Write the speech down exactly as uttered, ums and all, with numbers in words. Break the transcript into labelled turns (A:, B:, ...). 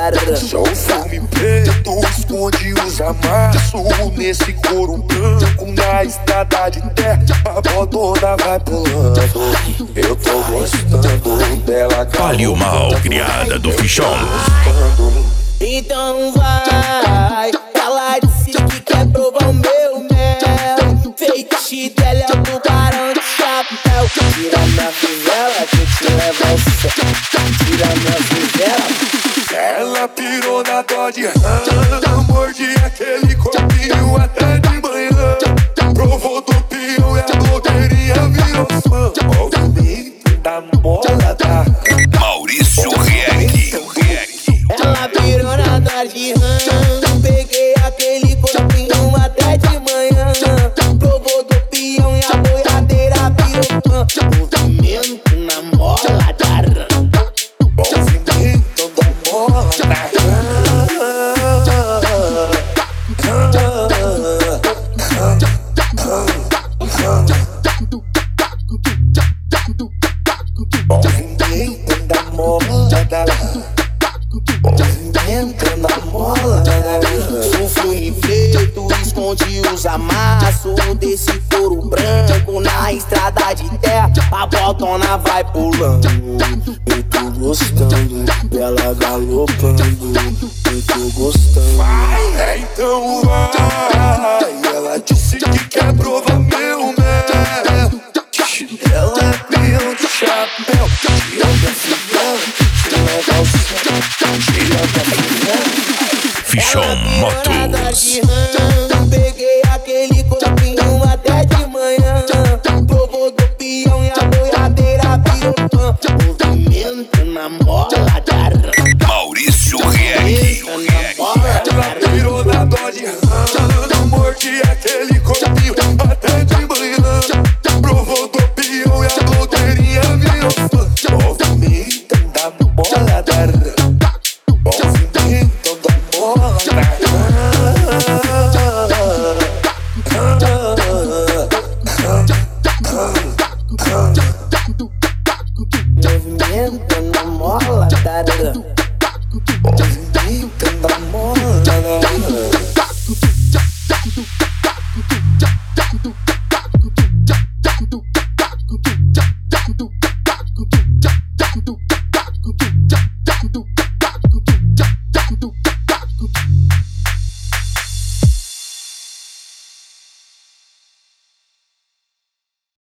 A: Só o filme preto esconde os amassos nesse couro branco na estrada de terra. A botona vai pulando, eu tô gostando dela.
B: Olha o mal criada do Fichão.
C: Então vai, ela disse que quer provar o meu mel. Feitiço dela é o tubarão de chapéu. Tira minha fivela que eu te levo ao céu. Tira minha fivela.
A: Ela pirou na Dodge Ram, mordi aquele corpinho até de manhã. Provou do peão e a blogueirinha virou fã. Movimento da mola da
B: Maurício Rieck.
C: Ela pirou na Dodge Ram, peguei aquele corpinho até de manhã. Provou do peão e a boiadeira virou fã. Movimento na mola da Ram.
A: movimento da mola da movimento da mola da movimento na mola da
C: Sufro em preto, esconde os amassos desse couro branco na estrada de terra. A botona vai pulando,
A: eu tô gostando dela galopando, eu tô gostando. Vai, então vai. Ela disse que quer provar meu mel. Ela é peão de chapéu. Tira minha fivela, te leva ao céu. Tira minha fivela.
B: Fichão Motos.
C: peguei aquele corpinho até de manhã. Provou do peão e a boiadeira virou fã. Movimento na moda.